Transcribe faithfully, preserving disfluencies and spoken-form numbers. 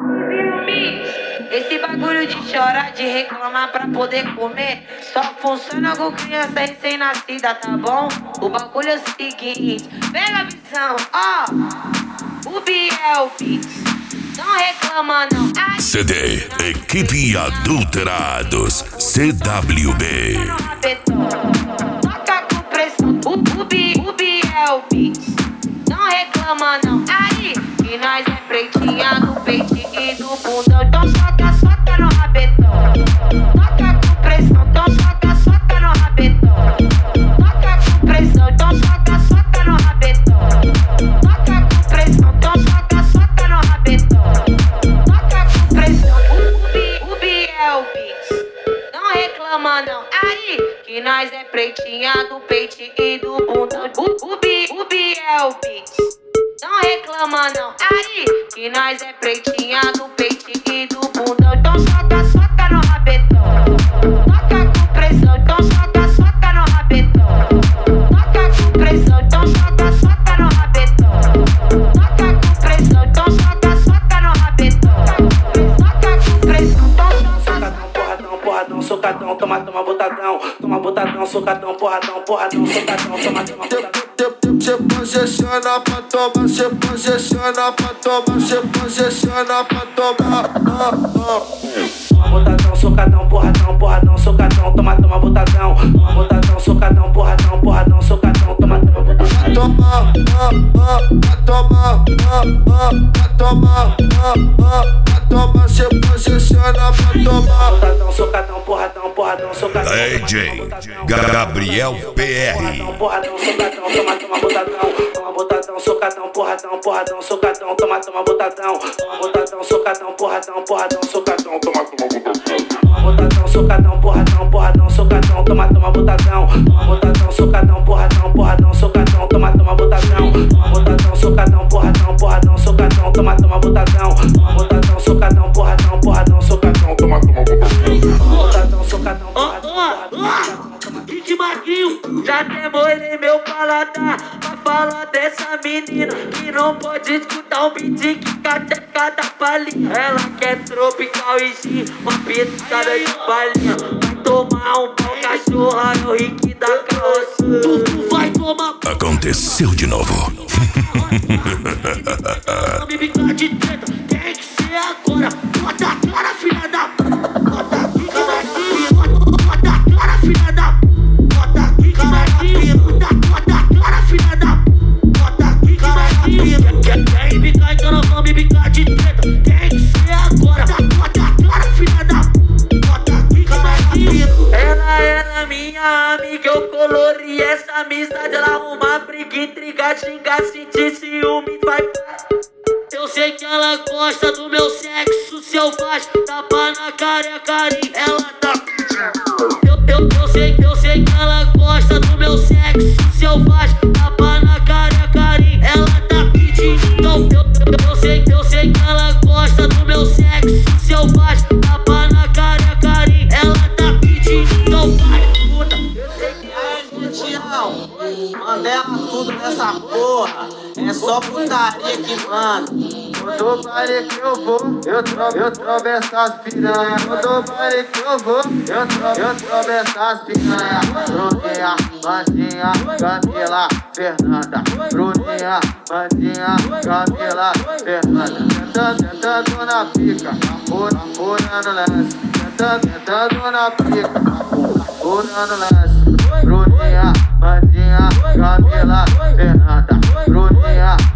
Esse bagulho de chorar, de reclamar pra poder comer, só funciona com criança recém-nascida, tá bom? O bagulho é o seguinte, pega a visão, ó, o Biel Beats, não reclama não. Ai, C D Equipe Adulterados C W B. Toca com pressão, o, o, Bi, o Biel Beats, não reclama não. Aí, que nós é pretinha do peitinho e do bundão, então soca, soca no rabetão. Toca com pressão, então soca, soca no rabetão. Toca com pressão, então soca, soca no rabetão. Toca com pressão, então soca, soca no rabetão. Toca com pressão, o, o, o Biel Beats, não reclama não. Aí, que nós é pretinha do peitinho e do bundão, o, o, Bi, o Biel Beats, não reclama não. Aí, que nós é pretinha do peitinho e do bundão, então soca, soca no rabetão. Toca com pressão, então soca, soca no rabetão. Toca com pressão, então soca, soca no rabetão. Toca com pressão, então soca, soca no rabetão. Toca com pressão, então soca. Socadão, porradão, porradão, socadão, toma, toma, botadão, toma, botadão, socadão, porradão, porradão, socadão, toma, toma, botadão. Você posiciona pra tomar, você posiciona pra tomar, você posiciona pra tomar. Botadão, socadão, porradão, porradão, socadão, toma, toma, botadão. Botadão, socadão, porradão, porradão, socadão, toma, toma, botadão. Toma, pra tomar, pra tomar, pra tomar, você posiciona pra tomar. Botadão, socadão, porradão, porradão, socadão. D J Gabriel P R. Porradão, socadão, toma, toma, botadão. Toma, botadão, socadão, porradão, porradão, socadão, toma, toma, botadão. Toma, botadão, socadão, porradão, porradão, socadão, toma, toma, botadão. Botadão, socadão, porradão, porradão, socadão, toma, toma, botadão. Botadão, socadão, porradão, porradão, socadão, toma, toma, botadão. Botadão, socadão, porradão, porradão, socadão, toma, toma, botadão. Botadão, socadão, porradão, porradão, socadão, toma, toma, botadão. Botadão, socadão, porradão, porradão. Kid Marquinho, já demorei meu paladar pra falar dessa menina que não pode escutar um beat que cata cada palhinha. Ela quer tropical e gin, uma pitada de palhinha. Vai tomar um pau, cachorra, é o Rick da carroça. Tu, tu vai tomar. Aconteceu de novo. Não me brincar de treta, tem que ser agora. Bota a cara, filha da. Bota aqui, Kid Marquinho. Bota a cara, filha da. Bota aqui, Kid Marquinho. Bota a cara, filha da. Bota aqui, Kid Marquinho. Quer me bicar, então não vão me bicar de treta. Tem que ser agora. Bota a cara, filha da. Bota aqui, Kid Marquinho. Ela era minha amiga, eu colori essa amizade. Ela arruma briga, intriga, xinga, sentir ciúme, vai. Eu sei que ela gosta do meu sexo selvagem. Tapa na cara é carinho, ela tá pedindo. Eu, eu, eu, sei, eu sei que ela gosta do meu sexo selvagem. Tapa na cara é carinho, ela tá pedindo. Então, eu, eu, eu, sei, eu sei que ela gosta do meu sexo selvagem. Tapa na cara é carinho, ela tá pedindo. Então, vai, puta. Eu sei que é mundial. Mandela tudo nessa porra. É só putaria que manda. Todo baile que eu vou, eu troco, eu troco essas piranha. Todo baile que eu vou, eu troco, eu troco essas piranha. Bruninha, Mandinha, Camila, Fernanda. Bruninha, Mandinha, Camila, Fernanda. Tentando, tentando na pica, furando lance. Tentando, tentando na pica, furando lance. Bruninha, Mandinha, Camila, Fernanda. Bruninha,